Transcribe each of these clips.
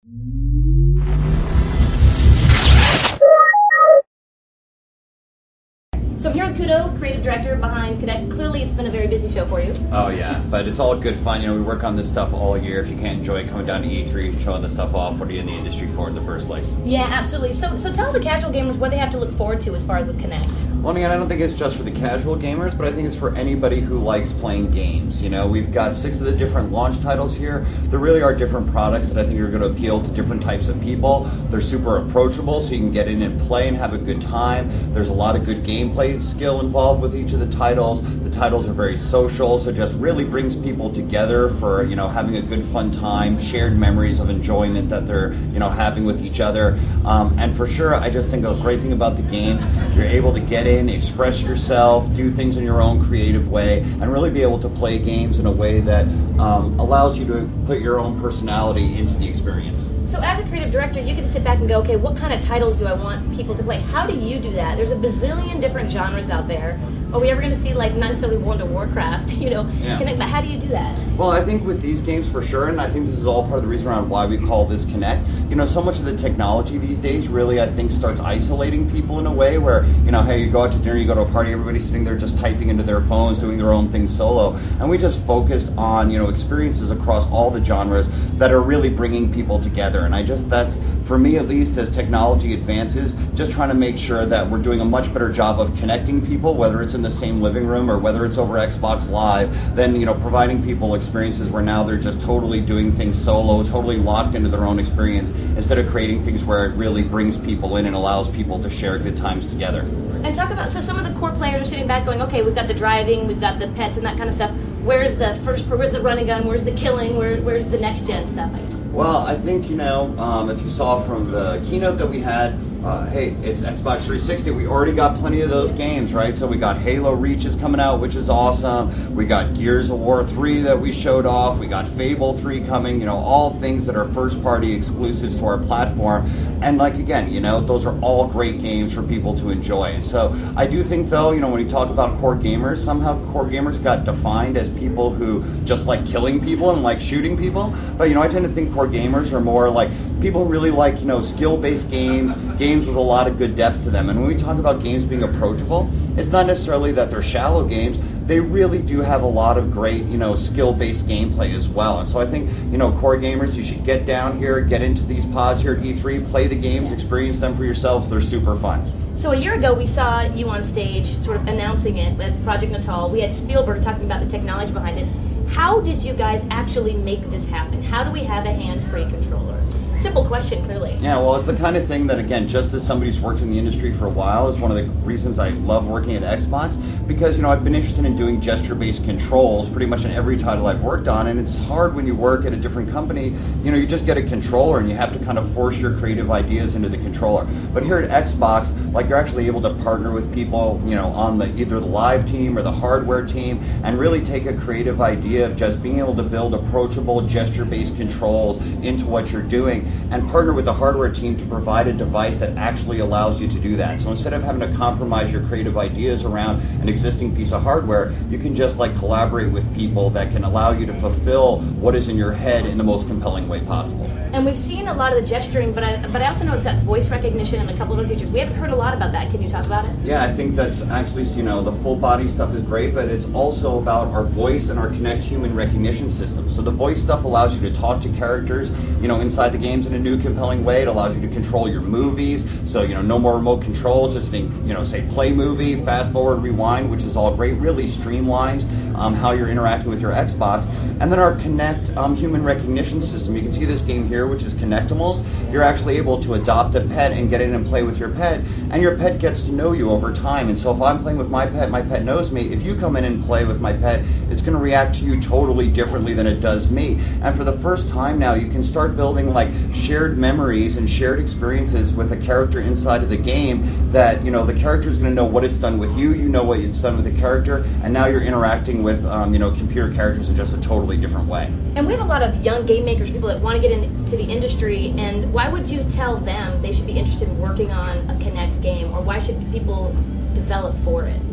So I'm here with Kudo, creative director behind Connect. Clearly, it's been a very busy show for you. Oh yeah, but it's all good fun. You know, we work on this stuff all year. If you can't enjoy coming down to E3, showing this stuff off, what are you in the industry for in the first place? Yeah, absolutely. So tell the casual gamers what they have to look forward to as far as with Connect. Well, again, I don't think it's just for the casual gamers, but I think it's for anybody who likes playing games. You know, we've got 6 of the different launch titles here. There really are different products that I think are going to appeal to different types of people. They're super approachable, so you can get in and play and have a good time. There's a lot of good gameplay skill involved with each of the titles. The titles are very social, so it just really brings people together for, you know, having a good fun time, shared memories of enjoyment that they're, you know, having with each other. And for sure, I just think a great thing about the games, you're able to get in, express yourself, do things in your own creative way, and really be able to play games in a way that allows you to put your own personality into the experience. So as a creative director, you get to sit back and go, okay, what kind of titles do I want people to play? How do you do that? There's a bazillion different genres out there. Are we ever going to see, like, not necessarily World of Warcraft, you know? Yeah. Connect, but how do you do that? Well, I think with these games for sure, and I think this is all part of the reason around why we call this Connect. You know, so much of the technology these days really, I think, starts isolating people in a way where, you know, hey, you go out to dinner, you go to a party, everybody's sitting there just typing into their phones, doing their own thing solo. And we just focused on, you know, experiences across all the genres that are really bringing people together. And I just, that's, for me at least, as technology advances, just trying to make sure that we're doing a much better job of connecting people, whether it's in the same living room or whether it's over Xbox Live, then, you know, providing people experiences where now they're just totally doing things solo, totally locked into their own experience, instead of creating things where it really brings people in and allows people to share good times together. And talk about, so some of the core players are sitting back going, okay, we've got the driving, we've got the pets and that kind of stuff. Where's the where's the run and gun, where's the killing, where's the next gen stuff? Well, I think, you know, if you saw from the keynote that we had, hey, it's Xbox 360. We already got plenty of those games, right? So we got Halo Reach is coming out, which is awesome. We got Gears of War 3 that we showed off. We got Fable 3 coming, you know, all things that are first-party exclusives to our platform. And, like, again, you know, those are all great games for people to enjoy. And so I do think, though, you know, when you talk about core gamers, somehow core gamers got defined as people who just like killing people and like shooting people. But, you know, I tend to think core gamers are more like people who really like, you know, skill-based games with a lot of good depth to them. And when we talk about games being approachable, it's not necessarily that they're shallow games. They really do have a lot of great, you know, skill-based gameplay as well. And so I think, you know, core gamers, you should get down here, get into these pods here at E3, play the games, experience them for yourselves. They're super fun. So a year ago, we saw you on stage sort of announcing it as Project Natal. We had Spielberg talking about the technology behind it. How did you guys actually make this happen? How do we have a hands-free controller? Simple question, clearly. Yeah, well, it's the kind of thing that, again, just as somebody who's worked in the industry for a while, is one of the reasons I love working at Xbox, because, you know, I've been interested in doing gesture-based controls pretty much in every title I've worked on, and it's hard when you work at a different company. You know, you just get a controller and you have to kind of force your creative ideas into the controller. But here at Xbox, like, you're actually able to partner with people, you know, on the either the live team or the hardware team, and really take a creative idea of just being able to build approachable gesture-based controls into what you're doing, and partner with the hardware team to provide a device that actually allows you to do that. So instead of having to compromise your creative ideas around an existing piece of hardware, you can just like collaborate with people that can allow you to fulfill what is in your head in the most compelling way possible. And we've seen a lot of the gesturing, but I also know it's got voice recognition and a couple of other features. We haven't heard a lot about that. Can you talk about it? Yeah, I think that's actually, you know, the full body stuff is great, but it's also about our voice and our Kinect human recognition system. So the voice stuff allows you to talk to characters, you know, inside the games in a new compelling way. It allows you to control your movies. So, you know, no more remote controls, just, you know, say play movie, fast forward, rewind, which is all great, really streamlines how you're interacting with your Xbox. And then our Kinect human recognition system. You can see this game here, which is Kinectimals. You're actually able to adopt a pet and get in and play with your pet, and your pet gets to know you over time. And so if I'm playing with my pet knows me. If you come in and play with my pet, it's going to react to you totally differently than it does me. And for the first time now, you can start building like shared memories and shared experiences with a character inside of the game that, you know, the character is going to know what it's done with you, you know what it's done with the character, and now you're interacting with, you know, computer characters in just a totally different way. And we have a lot of young game makers, people that want to get into the industry, and why would you tell them they should be interested in working on a Kinect game, or why should people develop for it?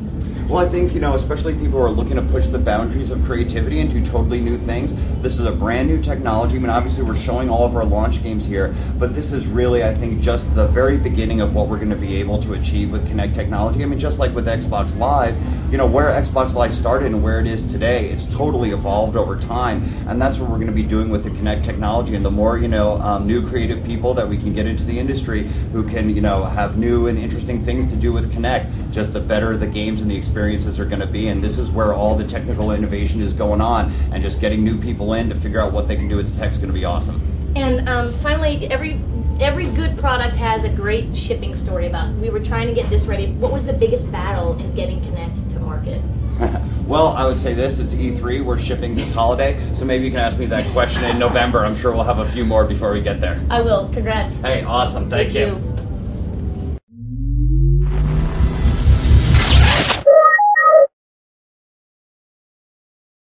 Well, I think, especially people who are looking to push the boundaries of creativity and do totally new things. This is a brand new technology. I mean, obviously we're showing all of our launch games here, but this is really, I think, just the very beginning of what we're going to be able to achieve with Kinect technology. I mean, just like with Xbox Live, where Xbox Live started and where it is today, it's totally evolved over time, and that's what we're going to be doing with the Kinect technology. And the more, new creative people that we can get into the industry who can, have new and interesting things to do with Kinect, just the better the games and the experiences are going to be. And this is where all the technical innovation is going on, and just getting new people in to figure out what they can do with the tech is going to be awesome. And finally, every good product has a great shipping story about. We were trying to get this ready. What was the biggest battle in getting Kinect to market? Well, I would say this, it's E3, we're shipping this holiday, so maybe you can ask me that question in November. I'm sure we'll have a few more before we get there. I will. Congrats. Hey, awesome. Thank you.